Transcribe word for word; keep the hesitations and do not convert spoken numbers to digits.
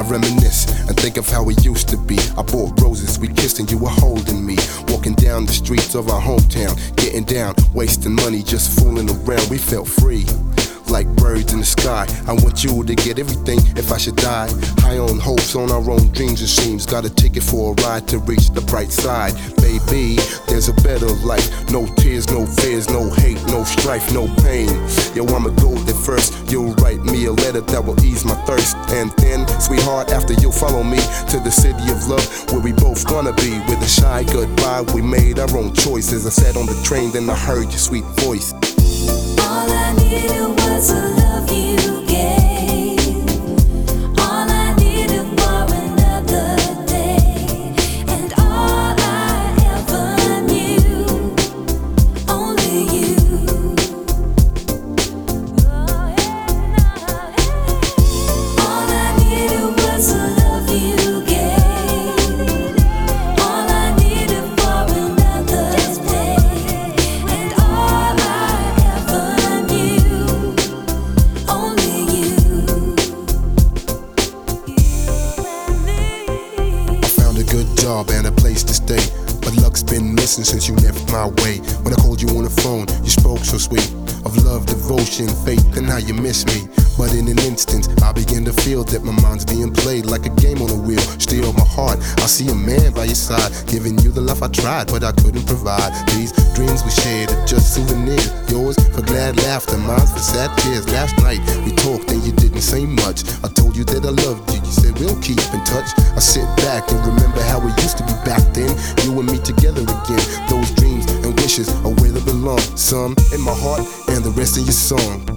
reminisce and think of how we used to be. I bought roses, we kissed and you were holding me. Walking down the streets of our hometown, getting down, wasting money, just fooling around. We felt free, like birds in the sky. I want you to get everything if I should die. High on hopes, on our own dreams it seems. Got a ticket for a ride to reach the bright side. Baby, there's a better life. No tears, no fears, no hate, no strife, no pain. Yo, I'ma go there first. You'll write me a letter that will ease my thirst. And then, sweetheart, after you'll follow me to the city of love, where we both gonna be. With a shy goodbye, we made our own choices. I sat on the train, then I heard your sweet voice. All I needed was the love you gave. All I needed for another day. And all I ever knew, only you. All I needed was the love you gave. All I needed for another day. And all I ever knew, only you. I found a good job and a place to stay, but luck's been missing since you left my way. When I called you on the phone, you spoke so sweet of love, devotion, faith, and how you miss me. But in an instant, I begin to feel that my mind's being played like a game on a wheel. Steal my heart, I see a man by your side, giving you the love I tried, but I couldn't provide. These dreams we shared are just souvenirs. Yours for glad laughter, mine for sad tears. Last night we talked and you didn't say much. I told you that I loved you, you said we'll keep in touch. I sit back and remember how we used to be back then. You and me together again. Those dreams and wishes are where they belong. Some in my heart and the rest in your song.